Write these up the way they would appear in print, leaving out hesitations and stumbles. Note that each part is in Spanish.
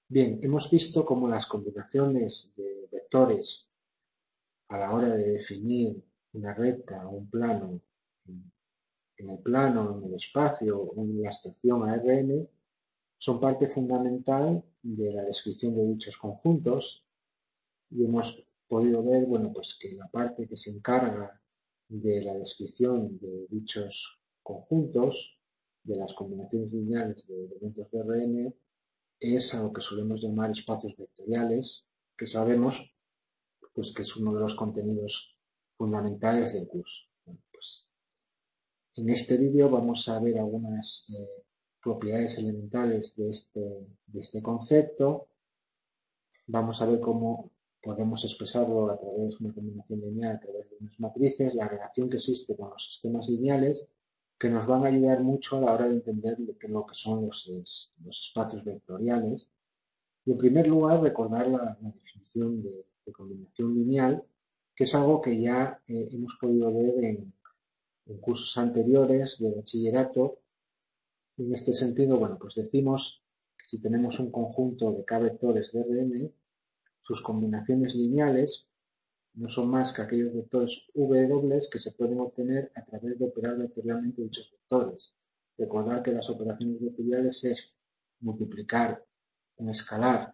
Bien, hemos visto cómo las combinaciones de vectores a la hora de definir una recta o un plano en el plano, en el espacio o en la estación ARN son parte fundamental de la descripción de dichos conjuntos y hemos podido ver, bueno, pues que la parte que se encarga de la descripción de dichos conjuntos, de las combinaciones lineales de elementos de RN, es a lo que solemos llamar espacios vectoriales, que sabemos pues, que es uno de los contenidos fundamentales del curso. Bueno, pues, en este vídeo vamos a ver algunas propiedades elementales de este concepto. Vamos a ver cómo podemos expresarlo a través de una combinación lineal, a través de unas matrices, la relación que existe con los sistemas lineales, que nos van a ayudar mucho a la hora de entender lo que son los espacios vectoriales. Y en primer lugar, recordar la definición de combinación lineal, que es algo que ya hemos podido ver en cursos anteriores de bachillerato. En este sentido, bueno, pues decimos que si tenemos un conjunto de k vectores de Rn, sus combinaciones lineales no son más que aquellos vectores w que se pueden obtener a través de operar vectorialmente dichos vectores. Recordar que las operaciones vectoriales es multiplicar un escalar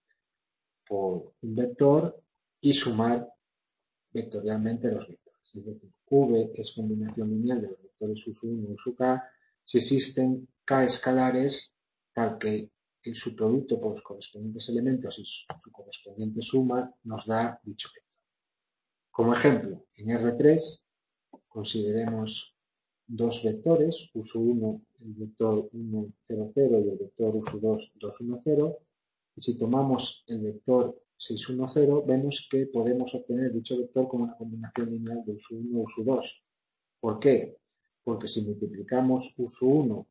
por un vector y sumar vectorialmente los vectores. Es decir, V es combinación lineal de los vectores U1 y U si existen K escalares tal que su producto por los correspondientes elementos y su correspondiente suma nos da dicho vector. Como ejemplo, en R3 consideremos dos vectores, U1, el vector 1, 0, 0 y el vector U2, 2, 1, 0. Y si tomamos el vector 6, 1, 0, vemos que podemos obtener dicho vector como una combinación lineal de U1 y U2. ¿Por qué? Porque si multiplicamos U1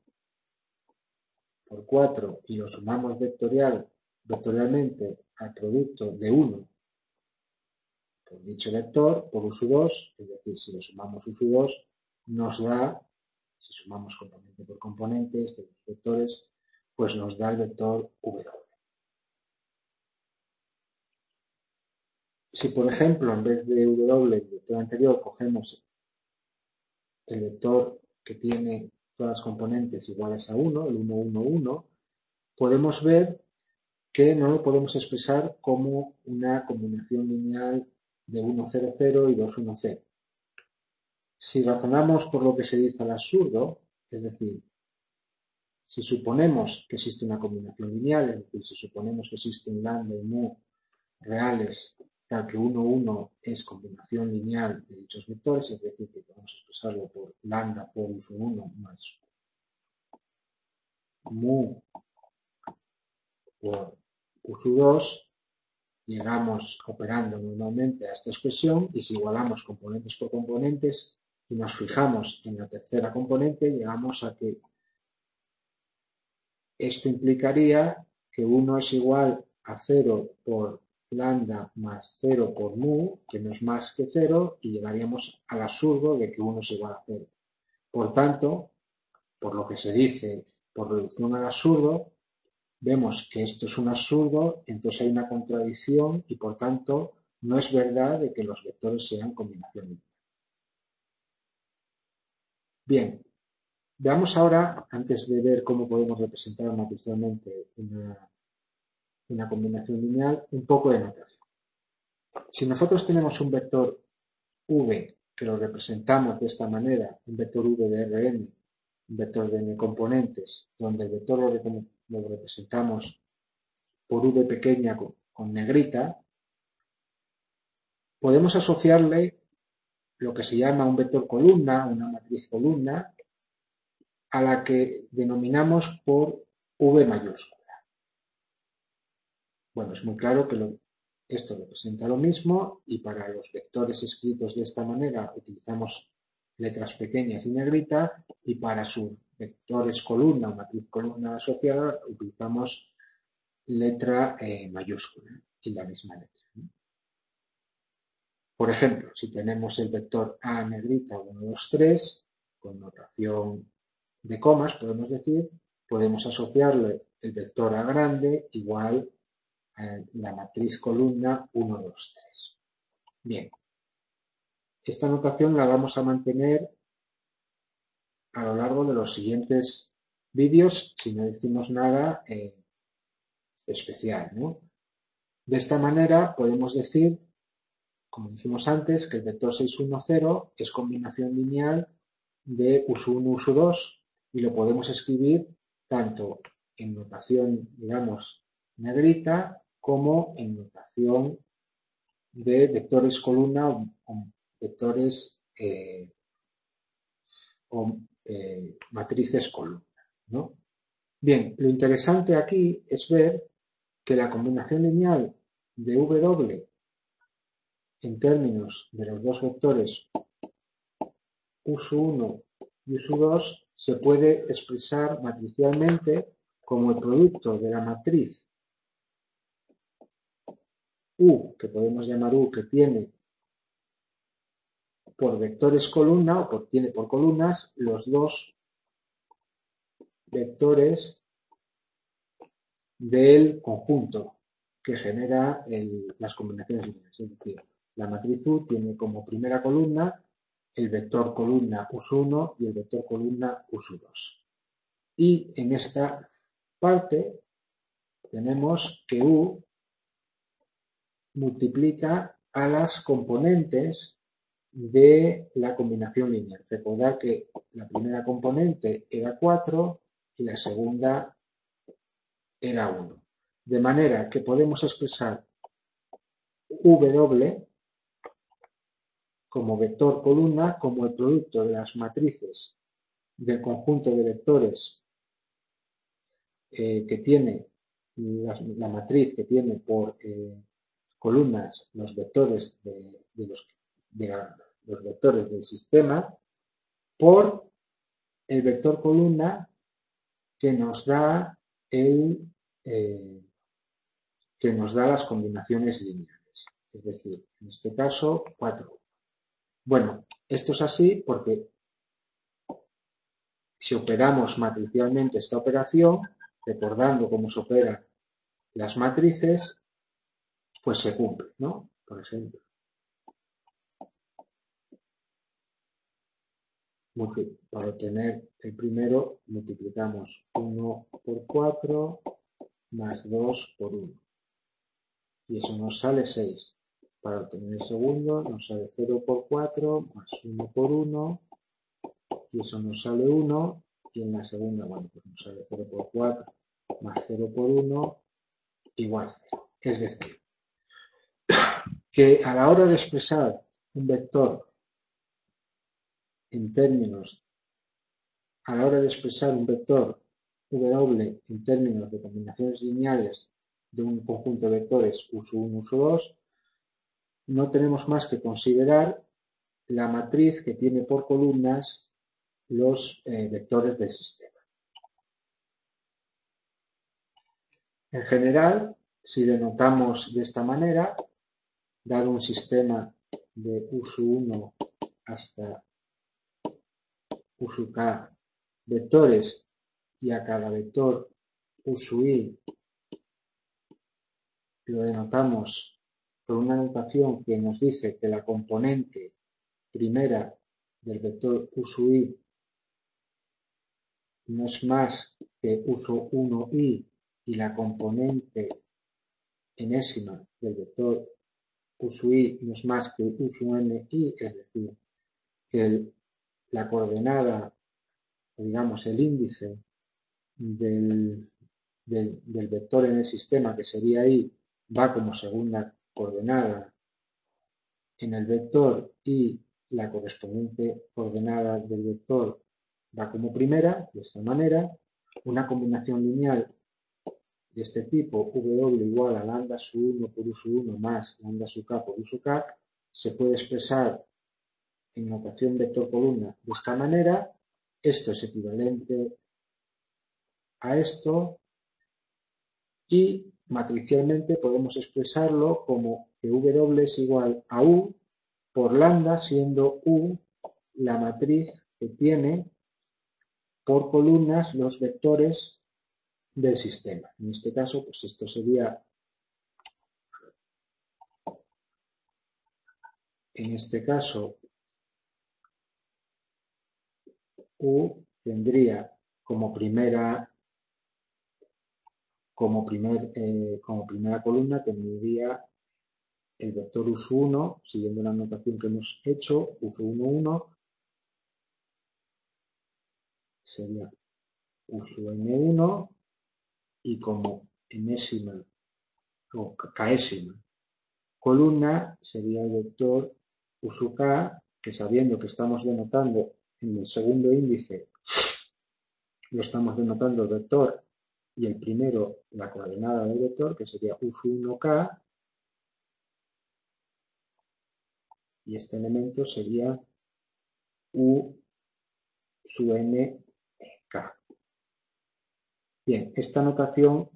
por 4 y lo sumamos vectorialmente al producto de 1 por dicho vector, por U2, es decir, si le sumamos U2, nos da, si sumamos componente por componente, estos dos vectores, pues nos da el vector W. Si, por ejemplo, en vez de W, el vector anterior, cogemos el vector que tiene todas las componentes iguales a 1, el 1, 1, 1, podemos ver que no lo podemos expresar como una combinación lineal de 1, 0, 0 y 2, 1, 0. Si razonamos por lo que se dice al absurdo, es decir, si suponemos que existe una combinación lineal, es decir, si suponemos que existen lambda y mu reales, tal que 1, 1 es combinación lineal de dichos vectores, es decir, que podemos expresarlo por lambda por U1 más mu por U2, llegamos operando normalmente a esta expresión y si igualamos componentes por componentes y nos fijamos en la tercera componente, llegamos a que esto implicaría que 1 es igual a 0 por lambda más 0 por mu, que no es más que 0, y llegaríamos al absurdo de que 1 es igual a 0. Por tanto, por lo que se dice por reducción al absurdo, vemos que esto es un absurdo, entonces hay una contradicción y por tanto no es verdad de que los vectores sean combinación lineal. Bien, veamos ahora, antes de ver cómo podemos representar matricialmente una combinación lineal, un poco de notación. Si nosotros tenemos un vector v que lo representamos de esta manera, un vector v de Rn, un vector de n componentes, donde el vector lo representamos por v pequeña con negrita, podemos asociarle lo que se llama un vector columna, una matriz columna, a la que denominamos por v mayúscula. Bueno, es muy claro que esto representa lo mismo y para los vectores escritos de esta manera utilizamos letras pequeñas y negrita y para sus vectores columna o matriz columna asociada utilizamos letra mayúscula y la misma letra. Por ejemplo, si tenemos el vector A negrita 1, 2, 3, con notación de comas, podemos decir, podemos asociarle el vector A grande igual a la matriz columna 1, 2, 3. Bien, esta notación la vamos a mantener a lo largo de los siguientes vídeos si no decimos nada especial, ¿no? De esta manera podemos decir, como dijimos antes, que el vector 6, 1, 0 es combinación lineal de U1, U2 y lo podemos escribir tanto en notación, digamos, negrita como en notación de vectores columna o vectores matrices columna, ¿no? Bien, lo interesante aquí es ver que la combinación lineal de W en términos de los dos vectores U1 y U2 se puede expresar matricialmente como el producto de la matriz U, que podemos llamar U, que tiene por vectores columna o tiene por columnas los dos vectores del conjunto que genera las combinaciones lineales. Es decir, la matriz U tiene como primera columna el vector columna U1 y el vector columna U2. Y en esta parte tenemos que U multiplica a las componentes de la combinación lineal. Recordad que la primera componente era 4 y la segunda era 1. De manera que podemos expresar W como vector columna como el producto de las matrices del conjunto de vectores que tiene la matriz que tiene por columnas los vectores los vectores del sistema por el vector columna que nos da las combinaciones lineales. Es decir, en este caso 4. Bueno, esto es así porque si operamos matricialmente esta operación, recordando cómo se operan las matrices, pues se cumple, ¿no? Por ejemplo, para obtener el primero multiplicamos 1 por 4 más 2 por 1. Y eso nos sale 6. Para obtener el segundo nos sale 0 por 4 más 1 por 1. Y eso nos sale 1. Y en la segunda, bueno, pues nos sale 0 por 4 más 0 por 1 igual 0. Es decir, que a la hora de expresar un vector en términos, a la hora de expresar un vector W en términos de combinaciones lineales de un conjunto de vectores U1, U2, no tenemos más que considerar la matriz que tiene por columnas los vectores del sistema. En general, si denotamos de esta manera, dado un sistema de U1 hasta U(k) vectores y a cada vector U(i) lo denotamos por una notación que nos dice que la componente primera del vector U(i) no es más que U1i y la componente enésima del vector U(i) no es más que U(ni), es decir, que la coordenada, digamos el índice del vector en el sistema, que sería i, va como segunda coordenada en el vector y la correspondiente coordenada del vector va como primera. De esta manera, una combinación lineal de este tipo, W igual a lambda sub 1 por U sub 1 más lambda sub k por U sub k, se puede expresar en notación vector columna de esta manera. Esto es equivalente a esto y matricialmente podemos expresarlo como que W es igual a U por lambda, siendo U la matriz que tiene por columnas los vectores del sistema. En este caso, pues esto sería, en este caso, U tendría como primera columna tendría el vector U sub 1, siguiendo la notación que hemos hecho, U sub 1, 1, sería U sub n1 y como enésima o késima columna sería el vector U sub k, que sabiendo que estamos denotando en el segundo índice, lo estamos denotando el vector y el primero la coordenada del vector, que sería U sub 1k, y este elemento sería U sub n k. Bien, esta notación,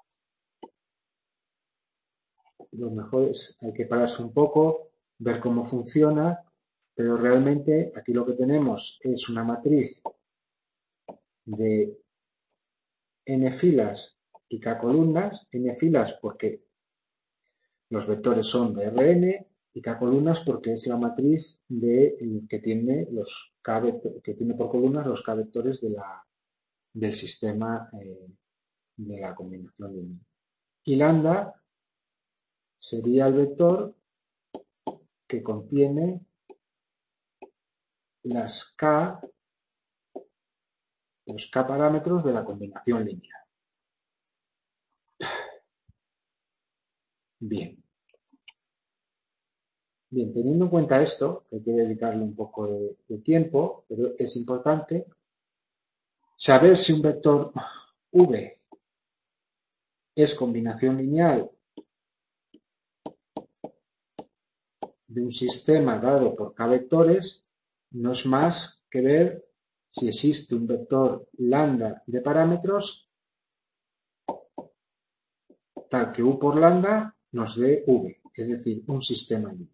lo mejor es, hay que pararse un poco, ver cómo funciona, pero realmente aquí lo que tenemos es una matriz de n filas y k columnas, n filas porque los vectores son de Rn y k columnas porque es la matriz que tiene que tiene por columnas los k vectores del sistema de la combinación lineal. Y lambda sería el vector que contiene los k parámetros de la combinación lineal. Bien, teniendo en cuenta esto, que hay que dedicarle un poco de tiempo, pero es importante saber si un vector v es combinación lineal de un sistema dado por k vectores, no es más que ver si existe un vector lambda de parámetros tal que u por lambda nos dé v, es decir, un sistema lineal.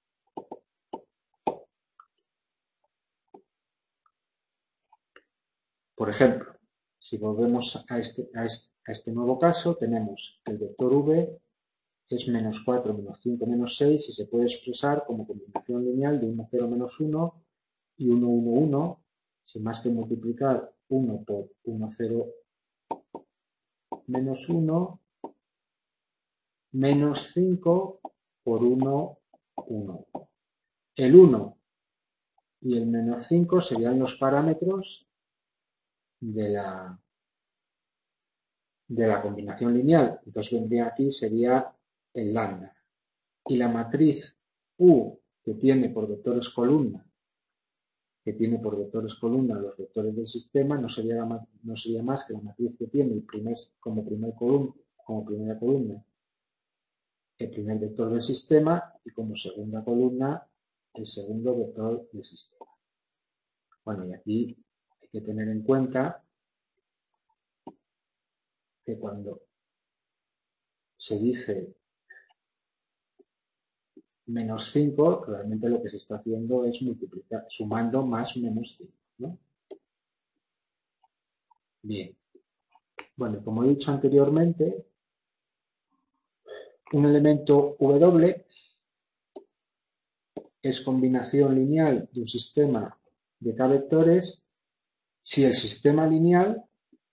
Por ejemplo, si volvemos a este nuevo caso, tenemos que el vector v es menos 4, menos 5, menos 6 y se puede expresar como combinación lineal de 1, 0, menos 1 y 1, 1, 1, sin más que multiplicar 1 por 1, 0, menos 1, menos 5 por 1, 1. El 1 y el menos 5 serían los parámetros de la combinación lineal. Entonces vendría aquí, sería el lambda. Y la matriz U, que tiene por vectores columna, los vectores del sistema, no sería más que la matriz que tiene como primera columna el primer vector del sistema y como segunda columna el segundo vector del sistema. Bueno, y aquí hay que tener en cuenta que cuando se dice menos 5, realmente lo que se está haciendo es multiplicar, sumando más menos 5, ¿no? Bien. Bueno, como he dicho anteriormente, un elemento W es combinación lineal de un sistema de k vectores si el sistema lineal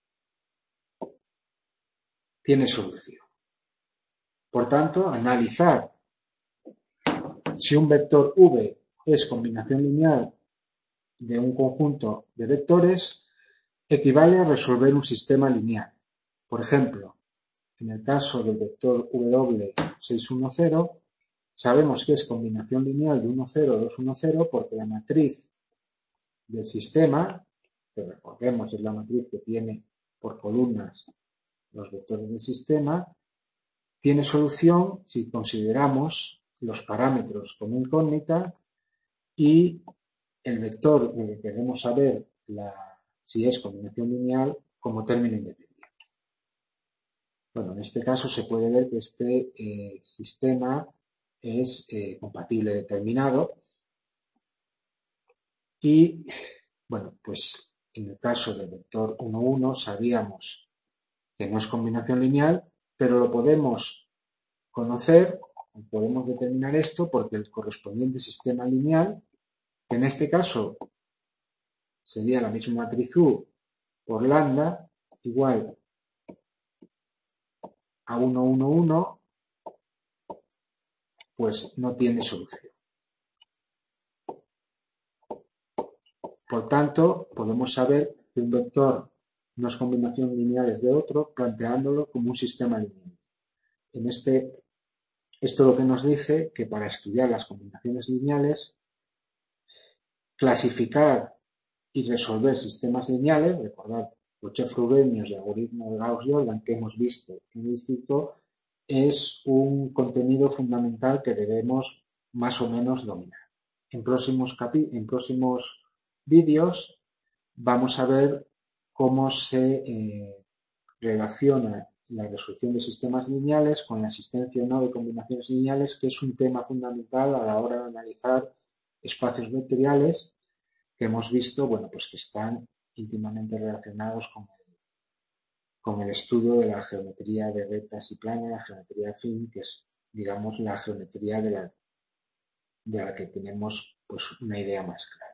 tiene solución. Por tanto, analizar si un vector V es combinación lineal de un conjunto de vectores equivale a resolver un sistema lineal. Por ejemplo, en el caso del vector W610, sabemos que es combinación lineal de 1, 0, 2, 1, 0 porque la matriz del sistema, que recordemos es la matriz que tiene por columnas los vectores del sistema, tiene solución si consideramos los parámetros como incógnita y el vector del que queremos saber si es combinación lineal como término independiente. Bueno, en este caso se puede ver que este sistema es compatible determinado y, bueno, pues en el caso del vector 1, 1 sabíamos que no es combinación lineal, pero lo podemos conocer, podemos determinar esto porque el correspondiente sistema lineal, que en este caso sería la misma matriz U por lambda, igual a 1, 1, 1, pues no tiene solución. Por tanto, podemos saber que un vector no es combinación lineal de otro, planteándolo como un sistema lineal. Esto lo que nos dice que para estudiar las combinaciones lineales, clasificar y resolver sistemas lineales, recordad Cauchy-Frobenius y algoritmo de Gauss-Jordan que hemos visto en el instituto, es un contenido fundamental que debemos más o menos dominar. En próximos vídeos vamos a ver cómo se relaciona la resolución de sistemas lineales con la existencia o no de combinaciones lineales, que es un tema fundamental a la hora de analizar espacios vectoriales que hemos visto, bueno, pues que están íntimamente relacionados con el estudio de la geometría de rectas y planos, la geometría afín, que es, digamos, la geometría de la que tenemos pues una idea más clara.